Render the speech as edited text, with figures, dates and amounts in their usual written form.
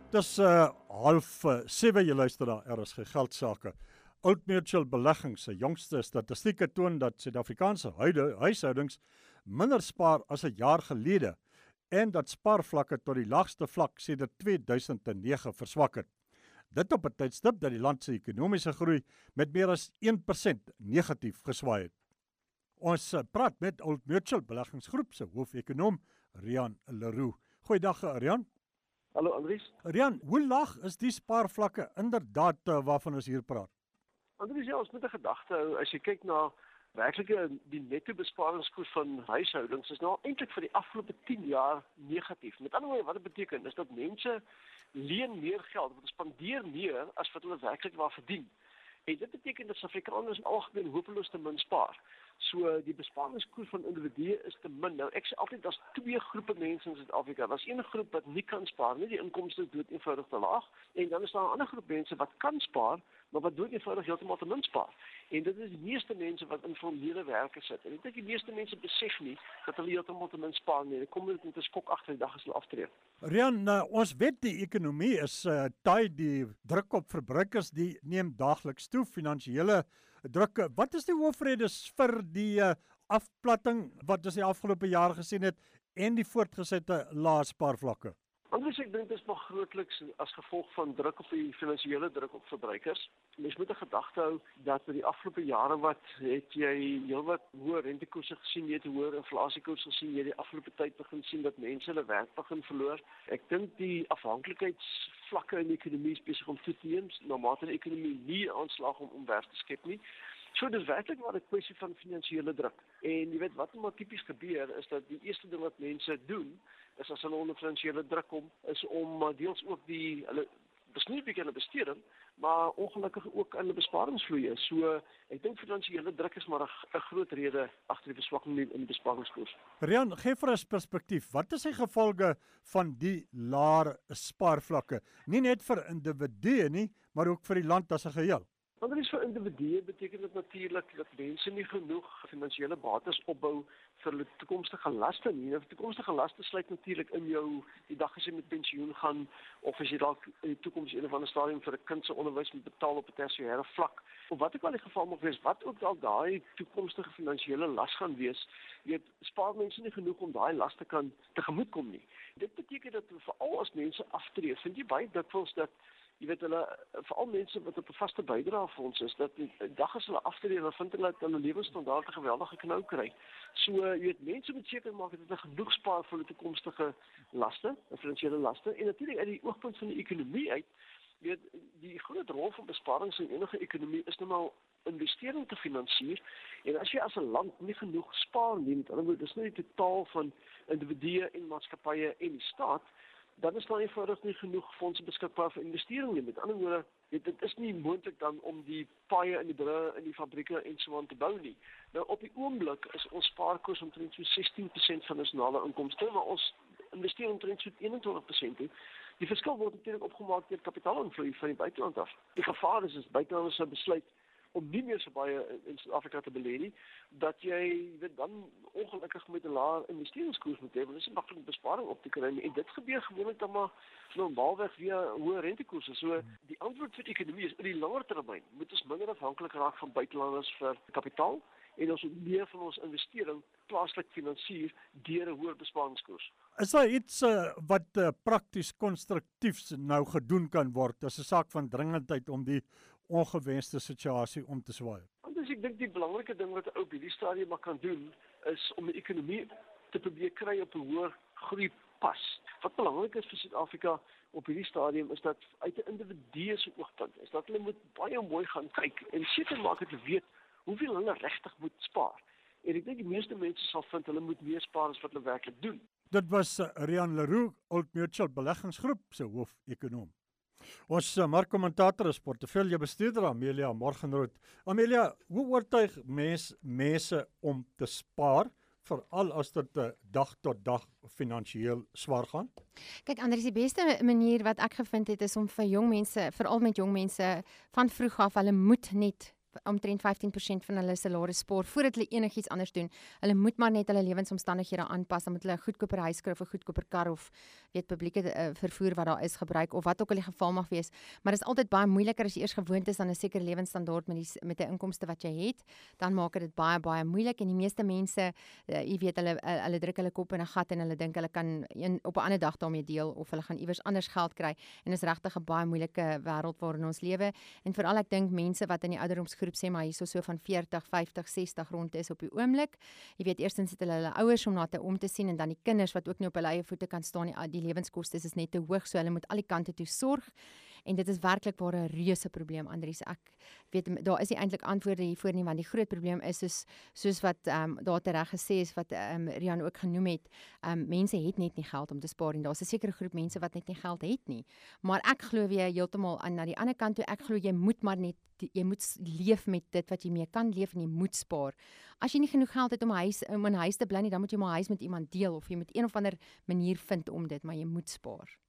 Dis 6:30, jy luister na RSG Geldsaake. Old Mutual Beleggings se jongste statistieke toon dat Suid-Afrikaanse huishoudings minder spaar as 'n jaar gelede en dat spaarvlakke tot die laagste vlak sedert 2009 verswak het. Dit op 'n tydstip dat die land se ekonomiese groei met meer as 1% negatief geswaai het. Ons praat met Old Mutual Beleggingsgroep se hoofekonoom Rian Leroux. Goeiedag Rian. Hallo Andries. Rian, hoe laag is die spaarvlakke inderdaad waarvan ons hier praat? Andries, ja, ons moet 'n gedagte hou as jy kyk na werklike die netto besparingskoers van huishoudings is nou eintlik vir die afgelope 10 jaar negatief. Met ander woorde, wat dit beteken is dat mense leen meer geld, hulle spandeer meer as wat hulle werklik waar verdien. En dit beteken dat Suid-Afrikaners algemeen hopeloos te min spaar. So die besparingskoers van individue is te min. Nou ek sê altyd daar's twee groepe mense in Suid-Afrika. Daar's een groep wat nie kan spaar nie, die inkomste is dood eenvoudig te laag, en dan is daar 'n ander groep mense wat kan spaar, maar wat dood eenvoudig heeltemal te min spaar. En dit is die meeste mense wat in formele werke sit. En ek dink die meeste mense besef nie dat hulle heeltemal te min spaar nie. Dit kom net met 'n skok agter die dag as hulle aftree. Rian, ons weet die ekonomie is taai, die druk op verbruikers die neem daagliks toe, finansiële druk. Wat is die hoofredes vir die afplatting wat ons die afgelope jaar gesien het en die voortgesette lae spaarvlakke? Anders ek dink dit is maar grootliks as gevolg van druk op die finansiële druk op verbruikers. Mens moet 'n gedagte hou dat in die afgelope jare wat het jy heelwat hoër rentekoerse gesien, jy het hoër inflasiekoers gesien, jy het die afgelope tyd begin sien dat mense hulle werk begin verloor. Ek dink die afhanklikheidsvlakke in die ekonomie is besig om toe te neem, naarmate die ekonomie nie aanslag om werk te skep nie. So dis werklik maar 'n kwessie van finansiële druk. En jy weet wat maar tipies gebeur is dat die eerste ding wat mense doen is as hulle onder finansiële druk kom, is om deels ook hulle besnuur bietjie hulle besteding, maar ongelukkig ook in hulle besparingsvloeie. So ek dink finansiële druk is maar 'n groot rede agter die verswakking in die besparingskoers. Rian, gee vir ons perspektief. Wat is die gevolge van die laer spaarvlakke? Nie net vir individue nie, maar ook vir die land as 'n geheel. Anders vir individue beteken dit natuurlik dat mense nie genoeg finansiële bates opbou vir hulle toekomstige laste nie. Nou, toekomstige laste sluit natuurlik in jou die dag as jy met pensioen gaan of as jy dalk in die toekoms een of ander stadium vir 'n kind se onderwys moet betaal op 'n tersiêre vlak. Of wat ook al die geval mag wees, wat ook al daai toekomstige finansiële las gaan wees, spaar mense nie genoeg om daai las te kan tegemoetkom nie. Dit beteken dat veral as mense aftree, vind jy baie dikwels dat jy weet hulle veral mense wat op 'n vaste bydraefonds is, dat die dag as hulle aftree, dan vind hulle dat hulle lewensstandaard 'n geweldige knou kry. So jy weet mense moet seker maak dat hulle genoeg spaar vir hulle toekomstige laste, finansiële laste, en natuurlik uit die oogpunt van die ekonomie uit, weet die groot rol van besparings in enige ekonomie is nou maar investering te finansier. En as jy as 'n land nie genoeg spaar nie, met ander woorde dis nie die totaal van individue en maatskappye en die staat, dan is daar eenvoudig nie genoeg fondse beskikbaar vir investering nie. Met ander woorde, dit is nie moontlik dan om die paaie in die brûe in die fabrieke en so aan te bou nie. Nou op die oomblik is ons spaarkoers omtrent so 16% van nasionale inkomste, maar ons investeer omtrent so 21%. Die verskil word natuurlik opgemaak deur kapitaalinvloei van die buiteland af. Die gevaar is buitelanders sou besluit om nie meer so baie in Suid-Afrika te belê nie, dat jy weet dan ongelukkig met 'n laer investeringskoers moet hê, want dit is 'n maklike besparing op te kry, en dit gebeur gewoonlik dan maar normaalweg via hoë rentekoerse. So die antwoord vir die ekonomie is in die langer termyn moet ons minder afhanklik raak van buitelanders vir kapitaal, en ons moet meer van ons investering plaaslik finansier deur 'n hoër besparingskoers. Is daar iets wat prakties konstruktiefs nou gedoen kan word as 'n saak van dringendheid om die ongewenste situasie om te swaai? Dus ek dink die belangrike ding wat 'n ou op hierdie stadium maar kan doen is om die ekonomie te probeer kry op 'n hoër groeipas. Wat belangrik is vir Suid-Afrika op hierdie stadium is dat uit 'n individu se oogpunt is dat hulle moet baie mooi gaan kyk en seker maak dat hulle weet hoeveel hulle regtig moet spaar. En ek dink die meeste mense sal vind hulle moet meer spaar as wat hulle werklik doen. Dit was Rian Leroux, Old Mutual Beleggingsgroep se hoofekonoom. Ons markkommentator is portefeuljebestuurder Amelia Morgenrood. Amelia, hoe oortuig mense om te spaar, veral as dit dag tot dag finansiëel swaar gaan? Kyk, Andries, die beste manier wat ek gevind het is om vir jong mense, veral met jong mense van vroeg af, hulle moet net omtrent 15% van hulle salaris spaar voordat hulle enigiets anders doen. Hulle moet maar net hulle lewensomstandighede aanpas, dan moet hulle 'n goedkoper huis kry of 'n goedkoper kar of publieke vervoer wat daar is gebruik of wat ook al die geval mag wees. Maar dit is altyd baie moeiliker as jy eers gewoond is aan 'n sekere lewensstandaard met 'n inkomste wat jy het, dan maak dit baie moeilik en die meeste mense, jy weet hulle druk hulle kop in 'n gat en hulle dink hulle kan op 'n ander dag daarmee deel of hulle gaan iewers anders geld kry en is regtig 'n baie moeilike wêreld waarin ons lewe en veral ek dink mense wat in die ouderdomsgroep sê maar hierso so van 40, 50, 60 rond is op die oomblik. Jy weet eerstens het hulle ouers om na te sien en dan die kinders wat ook nie op hulle eie voete kan staan nie. Die lewenskoste is net te hoog, so hulle moet al die kante toe sorg. En dit is werklik waar 'n reuse probleem, Andries. Ek weet daar is nie eintlik antwoorde hiervoor nie, want die groot probleem is soos wat daar tereg gesê is wat Rian ook genoem het. Mense het net nie geld om te spaar en daar's 'n sekere groep mense wat net nie geld het nie. Maar ek glo weer heeltemal aan na die ander kant toe. Ek glo jy moet leef met dit wat jy mee kan leef en jy moet spaar. As jy nie genoeg geld het om in 'n huis te bly nie, dan moet jy maar 'n huis met iemand deel of jy moet een of ander manier vind om dit, maar jy moet spaar.